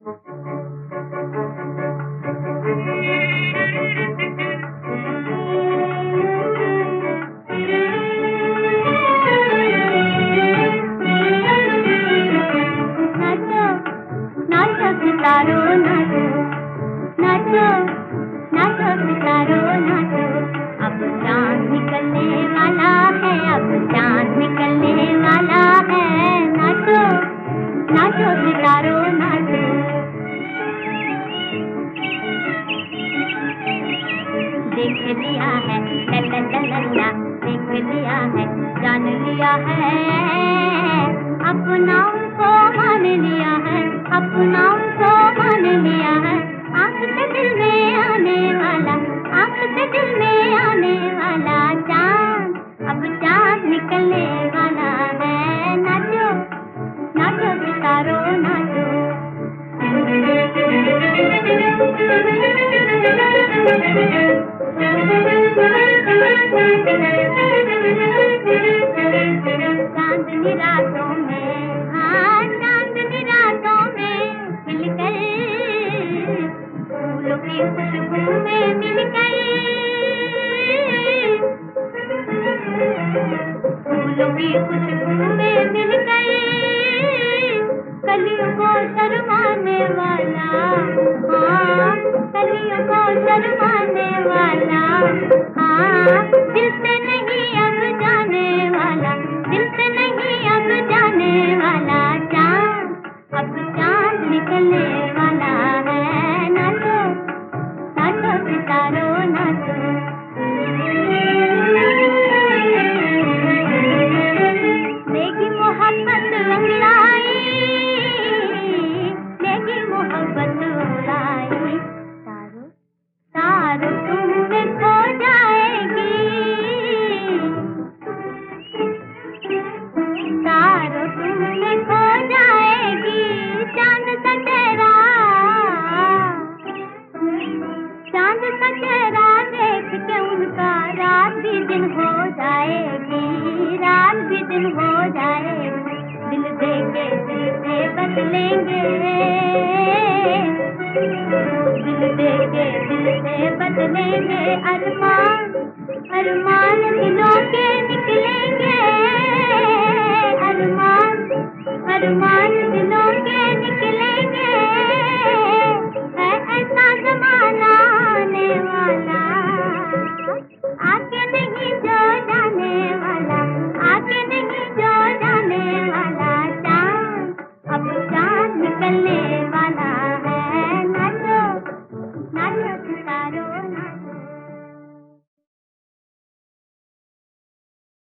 सितारो नाचो, नाचो, नाचो सितारो नाचो। अब चांद निकलने वाला है, अब चांद निकलने वाला है। नाचो, नाचो सितारो नाचो। देख लिया है ला ला ला ला ला, देख लिया है, जान लिया है, अपनाओं को मान लिया है, अपनाओं को मान लिया है। आँख से दिल में आने वाला, आँख से दिल में आने वाला चाँद, अब चाँद निकलने वाला है। नाचो, नाचो सितारो नाचो। चांदनी रातों में, हाँ चांदनी रातों में मिलकर, फूलों की खुशबू में मिलकर, फूलों की खुशबू में मिलकर, कलियों को शर्माने वाला, हाँ कलियों को शर्माने वाला, हाँ दिल से नहीं अब जाने वाला, दिल से नहीं अब जाने वाला चाँद, अब चाँद निकलने वाला है। नाचो, नाचो सितारो नाचो। लेगी मोहब्बत अंगड़ाई, लेगी मोहब्बत उड़ाई, तारो तारो तुम में खो जाएगी, तारो तुम में खो जाएगी। चांद सा चेहरा, चांद सा चेहरा देख के उनका रात भी दिन हो जाएगी, रात भी दिन हो जाएगी। दिल देके दिल से बदलेंगे, दिल देके दिल से बदलेंगे। अरमान, अरमान दिलों के निकलेंगे, अरमान, अरमान दिलों के